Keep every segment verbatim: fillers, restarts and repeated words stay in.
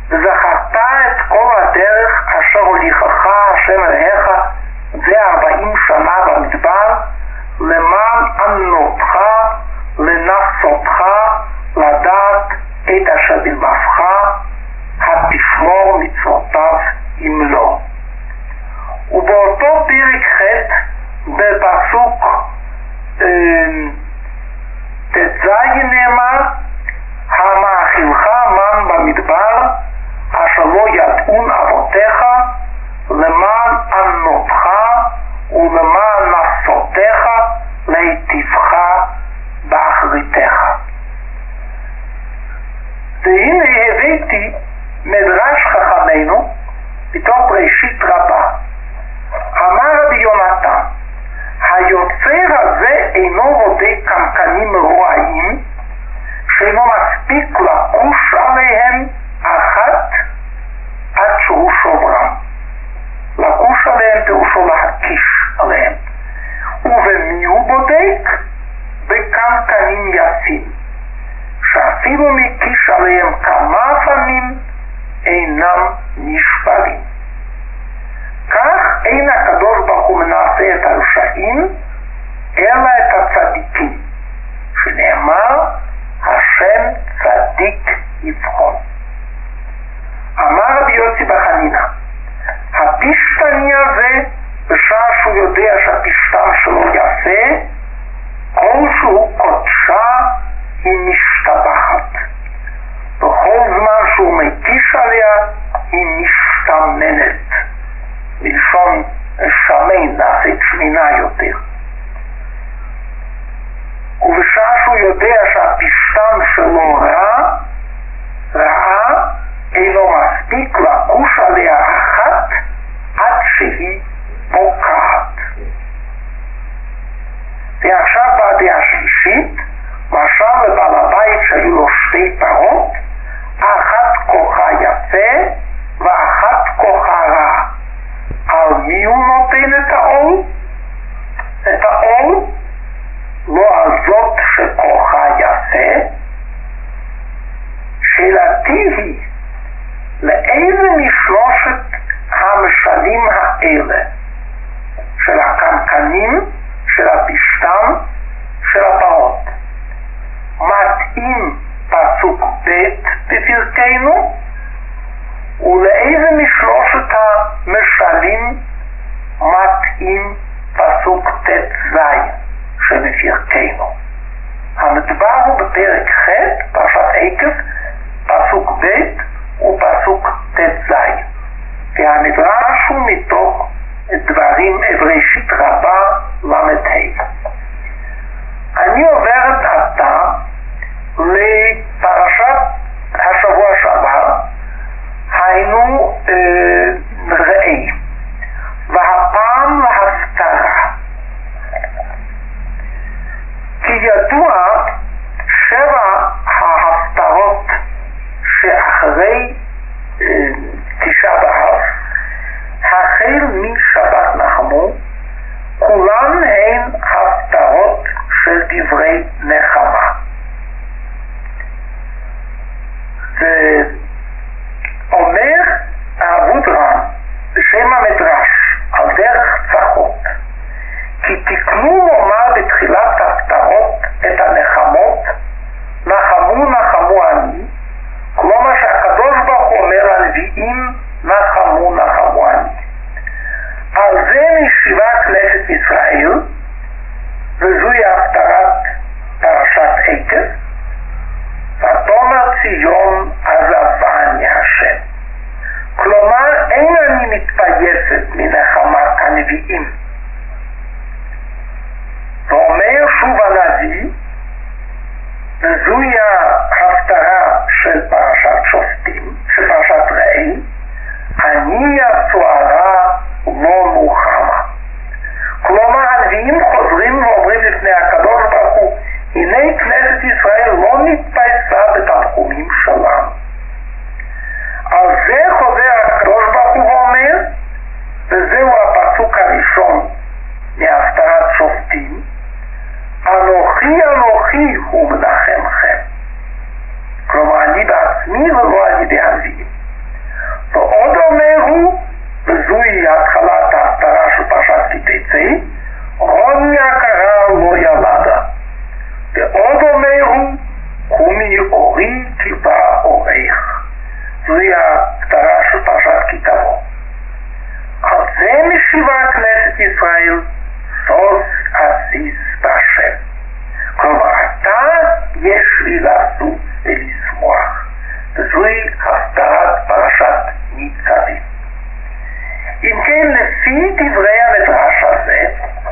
וזכרת את כל הדרך אשר הוליכך השם אלוהיך זה ארבעים שנה במדבר, למען ענותך, לנסותך, לדעת את אשר בלבבך, התשמור מצוותיו אם לא. ובאותו פרק ח' בפסוק ט"ז נאמר, המאכילך מן במדבר, אשר לא ידעון אבותיך, למען ענותך ולמען נסותיך, להיטיבך באחריתך. והנה הבאתי מדרש חכמינו מתוך בראשית רבה. אמר רבי יונתן, היוצר הזה אינו בודק קנקנים רועיים, שאינו מספיק לחוש עליהם אחת עד שהוא שוברם. לחוש עליהם פירושו להקיש עליהם. ובמי הוא בודק? בקנקנים יפים, שאפילו מקיש עליהם כמה פעמים אינם נשברים. כך אין הקדוש ברוך הוא מנסה את הרשעים, אלא את הצדיקים, שנאמר, השם צדיק יבחון. אמר רבי יוסי בחנינה, הפשטני הזה, בשעה שהוא יודע שהפשטן שלו יפה, כל שהוא קודשה היא משתבחת. בכל זמן שהוא מקיש עליה היא משתמנת. בלשון שמן, נעשית שמינה יותר. ובשעה שהוא יודע שהפשטן שלו רע, רעה, אינו מספיק לחוש עליה אחת עד שהיא פוקעת. ועכשיו בעדיה השלישית, משל לבעל הבית שהיו לו שתי פרות, אחת כוחה יפה ואחת כוחה רע. על מי הוא נותן את העול? את העול? לא על זאת שכוחה יפה. שאלתי היא, לאיזה משלושת המשלים האלה, של הקנקנים, של הפשטן, של הפרות, מתאים פסוק ב' בפרקנו? ולאיזה משלושת המשלים מתאים פסוק ט"ז שבפרקנו? המדבר הוא בפרק ח' פרשת עקב, פסוק ב' ופסוק ט"ז, והמדרש הוא מתוך דברים בראשית רבה למ"ה. אני עוברת עתה לפרשת השבוע שעבר, היינו אה, ראי, והפעם להפטרה. כי ידוע שבע ההפטרות שאחרי אה, תשעה באב, החל משבת נחמו, כולן הן הפטרות של דברי נחמה. ואומר העבוד רם בשם המדרש על דרך צחות, כי תקנו לומר בתחילת הפטרות את הנחמות, נחמו נחמו אני, כלומר שהקדוש ברוך הוא אומר לנביאים נחמו נחמו אני. על זה נשיבה כנסת ישראל, וזוהי הפטרת פרשת עקב, ותאמר ציון עזבני השם. כלומר אין אני מתפייסת מנחמת הנביאים. ואומר שוב הנביא, וזוהי ההפטרה של פרשת שופטים, של פרשת ראי, אני הצוערה לא נוחמה. כלומר הנביאים חוזרים ואומרים לפני הקדוש ברוך הוא, הנה כנסת ישראל לא נתפייסה בתנחומים שלנו. על זה חוזר הקדוש ברוך הוא ואומר, וזהו הפסוק הראשון מהפטרת שופטים, אנוכי אנוכי הוא מנחמכם. כלומר אני בעצמי ולא על ידי הנביאים. אחרי, רון יקרה לא ילדה. ועוד אומרו, קומי אורי תיבא אורך. זוהי ההגדרה של פרשת כי תבוא. על זה משיבה כנסת ישראל, סוס עסיס בהשם. כלומר, אתה יש לי לעשות ולשמוח. וזוהי הפטרת פרשת ניצבים. אם כן, לפי דברי המדרש הזה,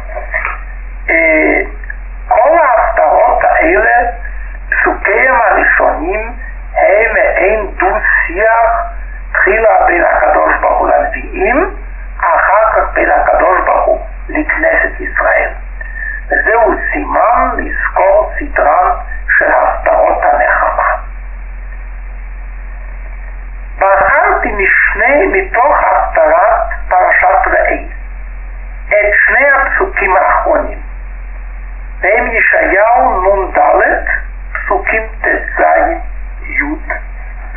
כל ההפטרות האלה, פסוקיהם הראשונים, הם מעין דו-שיח, תחילה בין הקדוש ברוך הוא לנביאים, אחר כך בין הקדוש ברוך הוא לכנסת ישראל. וזהו סימן לזכור סדרן של הפטרות הנחמה. בחרתי משני מתוך הפטרת פרשת ראי את שני הפסוקים האחרונים, והם ישעיהו נון ד' פסוקים ט"ז י"ז.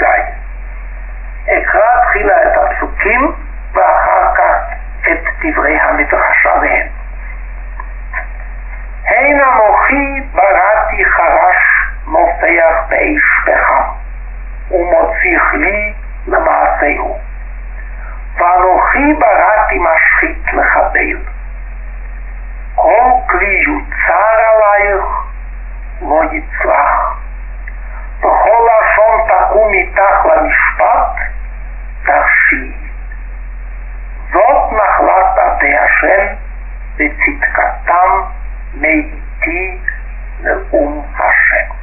אקרא תחילה את הפסוקים ואחר כך את דברי המדרש עליהם. הן אנוכי בראתי חרש נופח באש פחם ומוציך לי למעשהו, ואנוכי בראתי משחית לחבל. כל כלי יוצר עלייך לא יצלח, וכל לשון תקום איתך למשפט תרשיעי. זאת נחלת עבדי השם וצדקתם מאיתי נאום השם.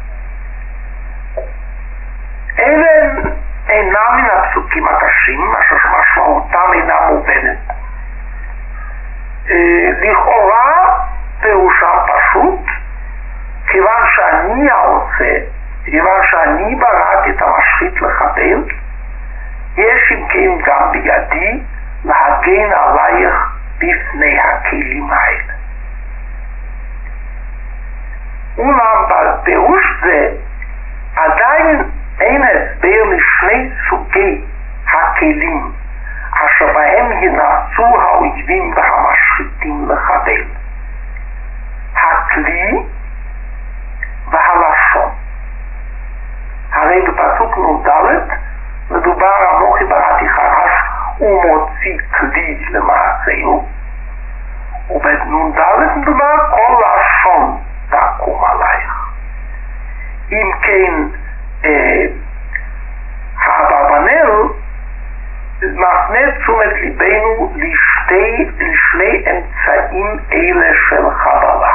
אלה אינם מן הפסוקים הקשים, אשר משמעותם אינה מובנת. לכאורה פירושם פשוט, כיוון שאני העושה, כיוון שאני בראתי את המשחית לחבל, יש אם כן גם בידי להגן עלייך בפני הכלים האלה. אולם בפירוש זה עדיין אין הסבר לשני סוגי הכלים אשר בהם ינעצו האויבים והמשחיתים לחבל: הכלי והלשון. הרי בפסוק נ"ד מדובר אנוכי בראתי חרש ומוציא כלי למעשהו, ובנ"ד מדובר כל לשון תקום עלייך. אם כן, אה, האברבנאל מפנה תשומת ליבנו לשתי, לשני אמצעים אלה של חבלה.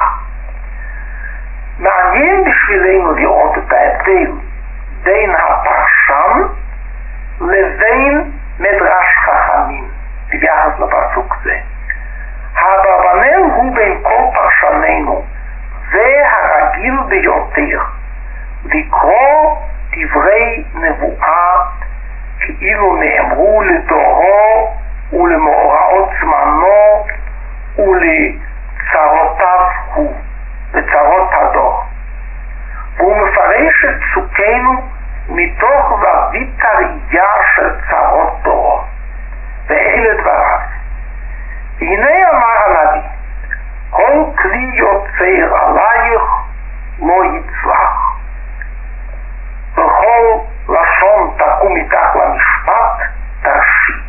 מעניין בשבילנו לראות את ההבדל בין הפרשן לבין מדרש חכמים ביחס לפסוק זה. האברבנאל הוא בין כל פרשנינו והרגיל ביותר לקרוא דברי נבואה כאילו נאמרו לדורו ולמאורעות זמנו ולצרותיו הוא, לצרות הדור. והוא מפרש את פסוקינו מתוך זווית הראייה של צרות דורו. ואלה דבריו: הנה אמר הנביא, כל כלי יוצר עלייך לא יצלח, וכל לשון תקום איתך למשפט תרשיעי.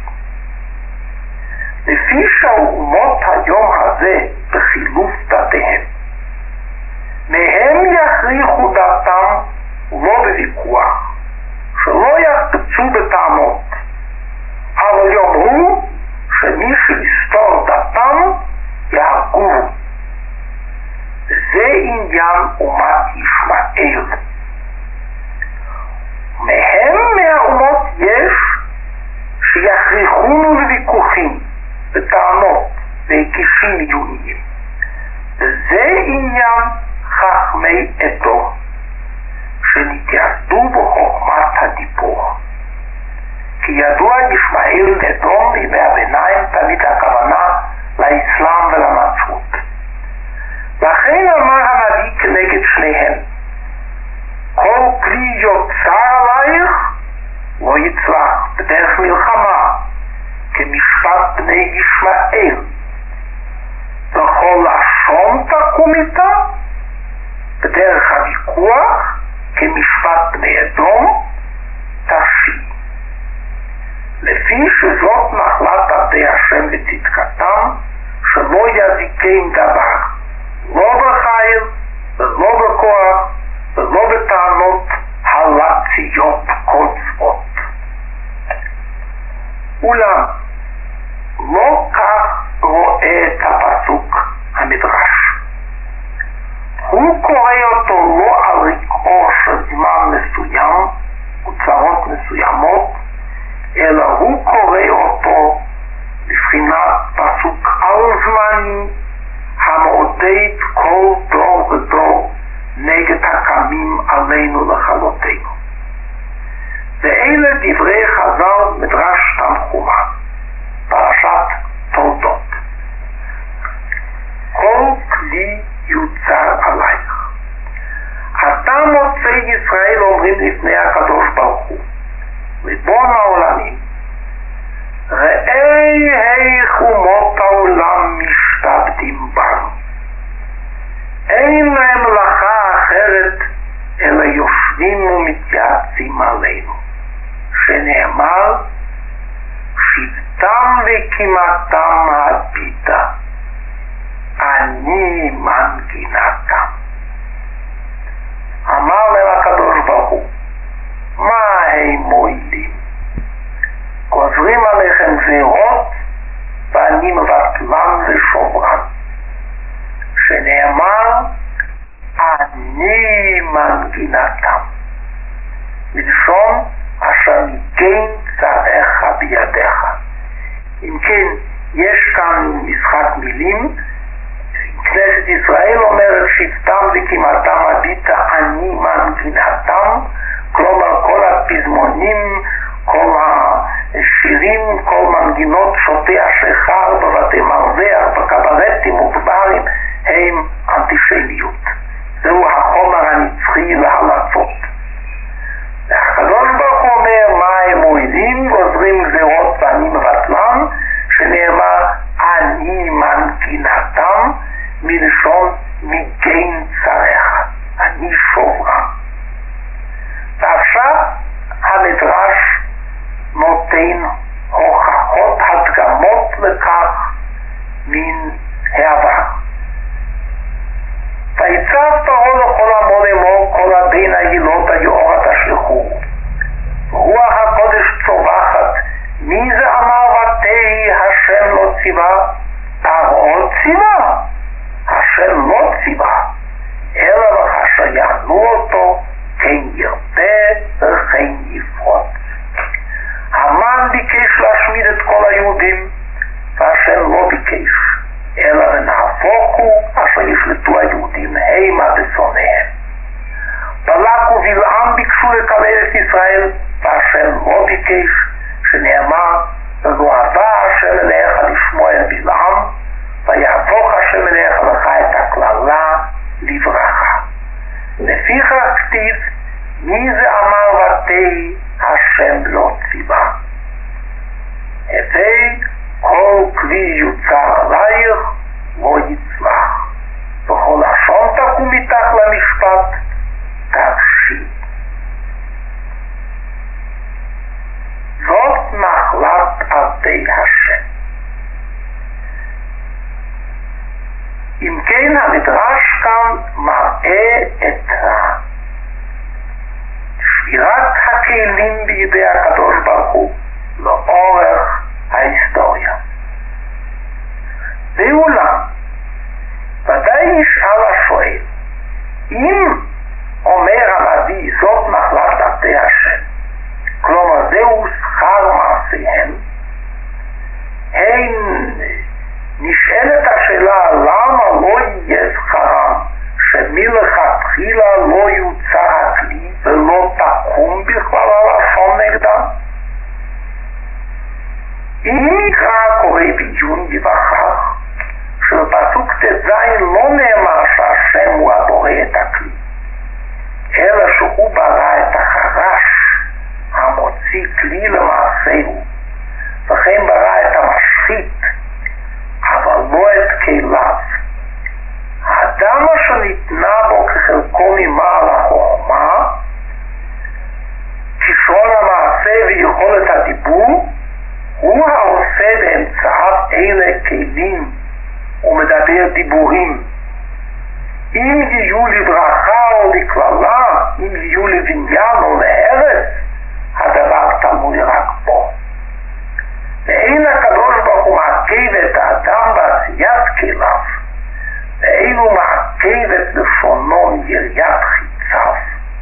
לפי שהאומות היום הזה בחילוף דתיהם, מהם יכריחו דתם לא בוויכוח, שלא יקפצו בטענות, אבל יאמרו שמי שיסתור דתם יהרגו. זה עניין אומת ישמעאל. מהם מהאומות יש שיכריחונו לוויכוחים בטענות והקישים עיוניים. וזה עניין חכמי אדום, שנתייסדו בחוכמת הדיבור. כי ידוע ישמעאל אדום בימי הביניים תמיד הכוונה לאסלאם ולנצרות. לכן אמר הנביא כנגד שניהם, כל כלי יוצר עלייך לא יצלח בדרך מלחמה כמשפט בני ישמעאל, אין דבר, לא בחיל ולא בכוח ולא בטענות הלציות קוצרות. אולם לא כך רואה את הפסוק המדרש. הוא קורא אותו לא על רקעו של זמן מסוים וצרות מסוימות, אלא הוא קורא אותו בבחינת פסוק על זמני המעודד כל דור ודור נגד הקמים עלינו לכלותנו. ואלה דברי חז"ל מדרש תנחומא, פרשת תולדות. כל כלי יוצר עלייך. אתה מוצא ישראל אומרים לפני הקדוש ברוך הוא, ריבון העולמים, ראה איך אומות העולם משתעבדים בנו. אין להם מלאכה אחרת אלא יושבים ומתייעצים עלינו, שנאמר שבטם וקימתם הביטה, אני מנגינתם. אמר להם הקדוש ברוך הוא, מה הם מועילים? גוזרים עליכם גזירות ואני מבטלם ושוברם, שנאמר אני מנגינתם, מלשון אשר ניגן צריך בידיך. אם כן, יש כאן משחק מילים. כנסת ישראל אומרת שבטם וקימתם הביטה אני מנגינתם, כלומר כל הפזמונים, כל השירים, כל מנגינות שוטי השחר בבתי מרזח, בקברטים ובברים הם אנטישמיות. זהו החומר הנצחי להלצות. והקדוש ברוך הוא אומר מה הם מועילים, גוזרים גזירות ואני מבטלם, שנאמר אני מנגינתם, מלשון ניגן צריך, אני שוברם. ועכשיו המדרש נותן הוכחות הדגמות לכך מן העבר. ויצב פרעה לכל עמו לאמור, כל הבין הילות היאורה תשלחו. רוח הקודש צווחת, מי זה אמר ותהי השם לא ציווה? פרעה ציווה, השם לא ציווה, אלא וכאשר יענו אותו כן ירבה וכן יפרוץ. המן ביקש להשמיד את כל היהודים, והשם לא ביקש, אלא ונהפוך הוא אשר ישלטו היהודים המה בשונאיהם. בלק ובלעם ביקשו לקלל את ישראל, והשם לא ביקש, שנאמר ולא אהבה השם אליך לשמוע אל בלעם, ויהפוך השם אליך לך את הקללה לברכה. לפיכך כתיב, מי זה אמר ותהי השם לא ציווה. הווי כל כלי יוצר עלייך לא יצלח, וכל לשון תקום מתך למשפט תקשיב. זאת נחלת עבדי השם. אם כן, המדרש כאן מראה את שבירת הכלים בידי הקדוש ברוך הוא לאורך ההיסטוריה. ואולם, ודאי נשאל השואל, אם אומר הנביא זאת נחלת עבדי השם, כלומר זהו שכר מעשיהם, הן נשאלת השאלה למה לא יהיה שכרם שמלכתחילה לא יוצר הכלי ולא תקום בכלל הלשון נגדם? אם יקרא הקורא בעיון יבחר שבפסוק ט"ז לא נאמר שהשם הוא הבורא את הכלי, אלא שהוא ברא את החרש המוציא כלי למעשהו, וכן ברא את המשחית אבל לא את כליו. האדם אשר ניתנה בו כחלקו ממעל החוכמה, כישרון המעשה ויכולת הדיבור, הוא העושה באמצעיו אלה כלים הוא מדבר דיבורים. אם יהיו לברכה או לקללה, אם יהיו לבניין או להרס, הדבר תלוי רק בו. ואין הקדוש ברוך הוא מעכב את האדם בעשיית כליו, ואין הוא מעכב את לשונו יריית חיציו.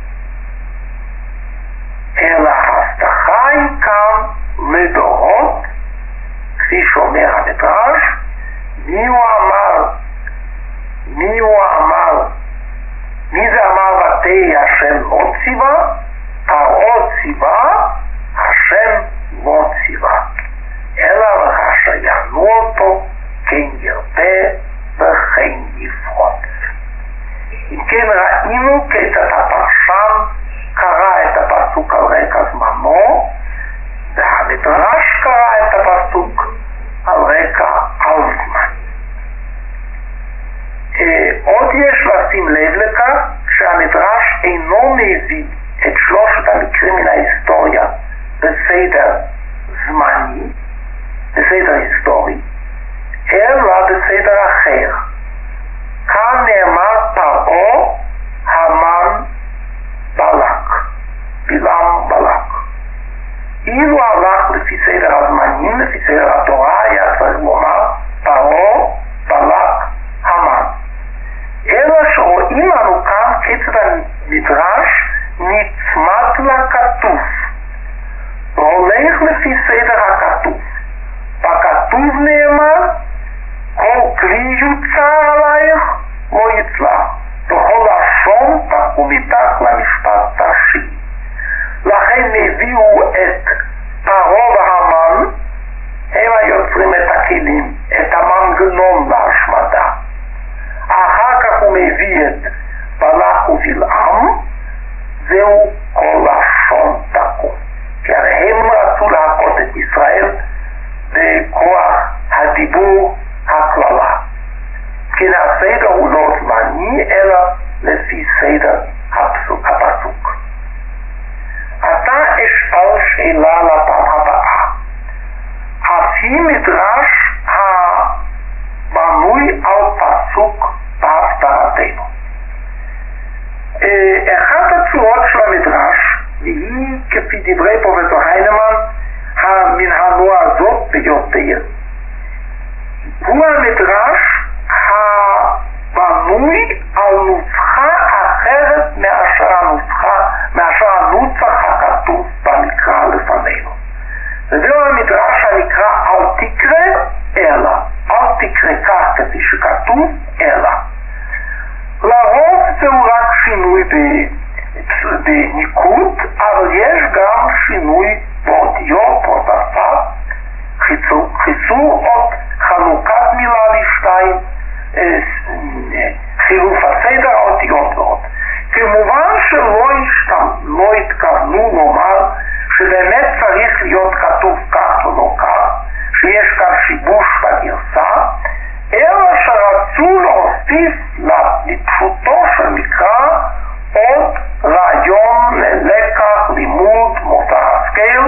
אלא ההבטחה היא כאן לדורות, כפי שאומר המדרש, מי הוא אמר, מי הוא אמר, מי זה אמר ותהי השם לא ציווה? פרעה ציווה, השם לא ציווה. אלא וכאשר יענו אותו, כן ירבה וכן יפרוץ. אם כן ראינו כיצד הפרשן קרא את הפסוק על רקע זמנו, והמדרש קרא את הפסוק על רקע על זמן. עוד יש לשים לב לכך שהמדרש אינו מביא את שלושת המקרים מן ההיסטוריה בסדר זמני, בסדר היסטורי, אלא בסדר אחר. כאן נאמר פרעה, המן, בלק, בלעם בלק. אילו הלך לפי סדר הזמנים, לפי סדר התורה, היה צריך לומר פרעה, בלק, המן. אלא שרואים אנו כאן כיצד המדרש נצמד לכתוב, והולך לפי סדר הכתוב. בכתוב נאמר, כל כלי יוצר עלייך לא יצלח, וכל לשון תקום איתך למשפט תשי. לכן הביאו את פרעה והמן, הם היוצרים את הכלים, את המנגנון להשמדה. אחר כך הוא מביא את בלק ובלעם, זהו כל לשון תקום. כי הרי הם רצו להכות את ישראל בכוח הדיבור הכללה. כי הסדר הוא לא זמני, אלא לפי סדר הפסוק. הפסוק. עתה אשאל שאלה לפעם הבאה. לפי מדרש הבנוי על פסוק בהפטרתנו. אחת הצורות של המדרש, והיא כפי דברי פרופסור היינמן, מן הנועזות ביותר, הוא המדרש הבנוי על נוסחה אחרת מאשר הנוסחה, מאשר הנוסח הכתוב במקרא לפנינו. וזהו המדרש הנקרא אל תקרא אלא, אל תקרא כך כפי שכתוב אלא. לרוב זהו רק שינוי בניקוד, אבל יש גם שינוי באותיות או בשפה, חיסור, חיסור אות, חלוקת מילה לשתיים, חילוף הסדר האותיות ועוד. כמובן שלא השתם, לא התכוונו לומר שבאמת צריך להיות כתוב כך ולא כך, שיש כאן שיבוש בגרסה, אלא שרצו להוסיף לפשוטו של מקרא עוד רעיון ללקח, לימוד, מוסר השכל,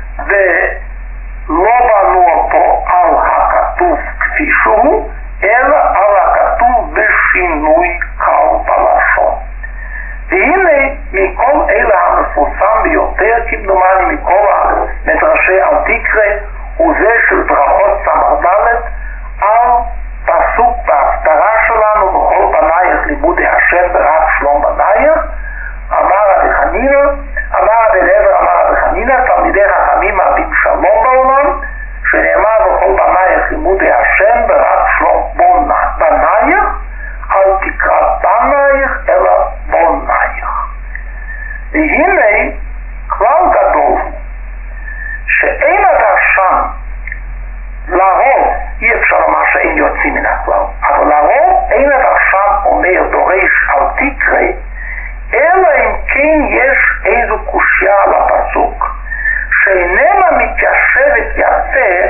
ולא בנו אותו על הכתוב כפי שהוא, אלא על הכתוב בשינוי קל בלשון. והנה מכל אלה המפורסם ביותר, כמדומני מכל המדרשי אל תקרא, הוא זה של ברכות ס"ד על פסוק בהפטרה שלנו, בכל בנייך לימודי השם ברב שלום בנייך. אמר רבי חנינא, אמר רבי אליעזר, אמר רבי חנינא, תלמידי חכמים רבים שלום בעולם, שנאמר בכל בנייך לימודי השם ברב שלום בנייך, אל תקרא בנייך אלא בנייך. והנה כלל גדול שאין הדרשן, לרוב, אי אפשר לומר שאין יוצאים מן הכלל, אבל לרוב אין הדרשן אומר דורש אל תקרא, אלא אם כן יש איזו קושיה על הפסוק שאיננה מתיישבת יפה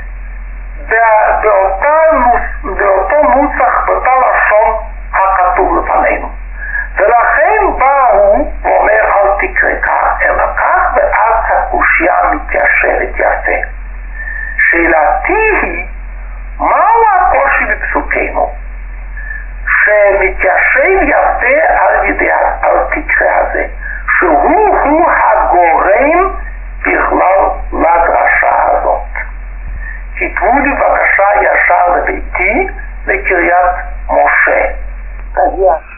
באותו נוסח, באותה לשון הכתוב לפנינו. ולכן בא הוא ואומר אל תקרא כך אלא כך, ואז הקושיה מתיישבת יפה. שאלתי היא, מהו הקושי בפסוק אלוקינו, שמתיישב יפה על ידי המקרה הזה, שהוא הוא הגורם בכלל לדרשה הזאת. כתבו לי בבקשה ישר לביתי לקריית משה.